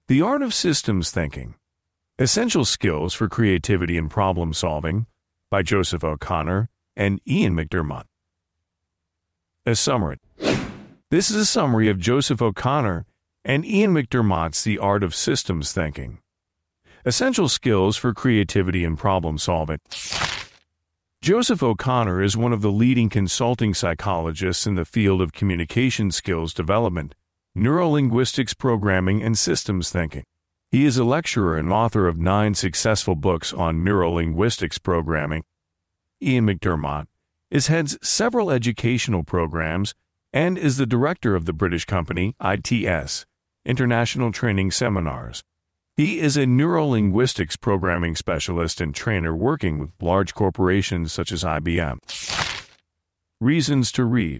The Art of Systems Thinking. Essential Skills for Creativity and Problem Solving by Joseph O'Connor and Ian McDermott. A summary. This is a summary of Joseph O'Connor and Ian McDermott's The Art of Systems Thinking. Essential Skills for Creativity and Problem Solving. Joseph O'Connor is one of the leading consulting psychologists in the field of communication skills development, neurolinguistics programming, and systems thinking. He is a lecturer and author of 9 successful books on neurolinguistics programming. Ian McDermott heads several educational programs and is the director of the British company ITS, International Training Seminars. He is a neurolinguistics programming specialist and trainer working with large corporations such as IBM. Reasons to read.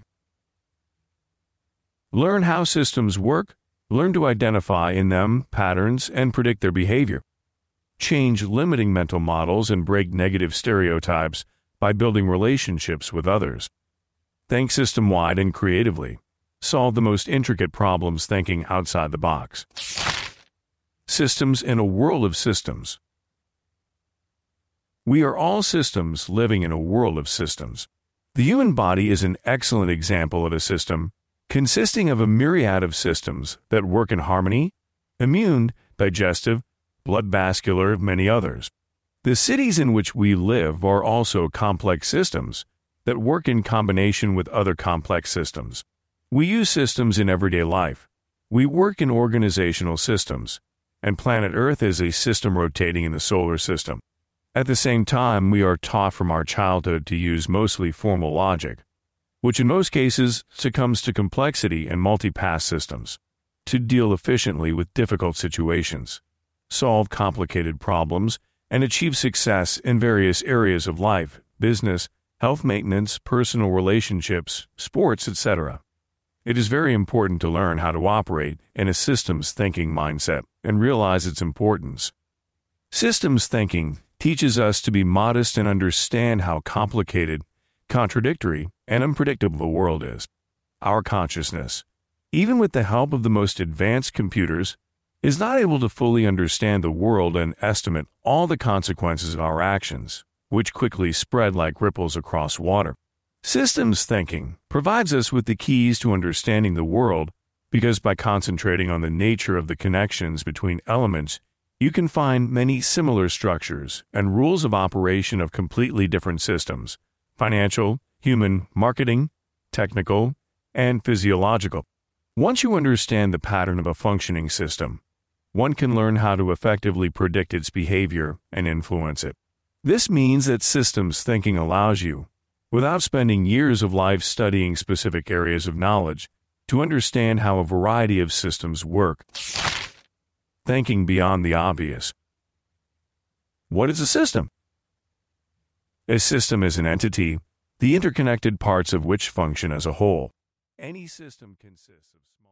Learn how systems work, learn to identify in them patterns and predict their behavior. Change limiting mental models and break negative stereotypes by building relationships with others. Think system-wide and creatively. Solve the most intricate problems thinking outside the box. Systems in a world of systems. We are all systems living in a world of systems. The human body is an excellent example of a system consisting of a myriad of systems that work in harmony: immune, digestive, blood vascular, many others. The cities in which we live are also complex systems that work in combination with other complex systems. We use systems in everyday life. We work in organizational systems, and planet Earth is a system rotating in the solar system. At the same time, we are taught from our childhood to use mostly formal logic, which in most cases succumbs to complexity and multi-pass systems, to deal efficiently with difficult situations, solve complicated problems, and achieve success in various areas of life, business, health maintenance, personal relationships, sports, etc. It is very important to learn how to operate in a systems thinking mindset and realize its importance. Systems thinking teaches us to be modest and understand how complicated, contradictory, and unpredictable the world is. Our consciousness, even with the help of the most advanced computers, is not able to fully understand the world and estimate all the consequences of our actions, which quickly spread like ripples across water. Systems thinking provides us with the keys to understanding the world because by concentrating on the nature of the connections between elements, you can find many similar structures and rules of operation of completely different systems: financial, human, marketing, technical, and physiological. Once you understand the pattern of a functioning system, one can learn how to effectively predict its behavior and influence it. This means that systems thinking allows you, without spending years of life studying specific areas of knowledge, to understand how a variety of systems work. Thinking beyond the obvious. What is a system? A system is an entity, the interconnected parts of which function as a whole. Any system consists of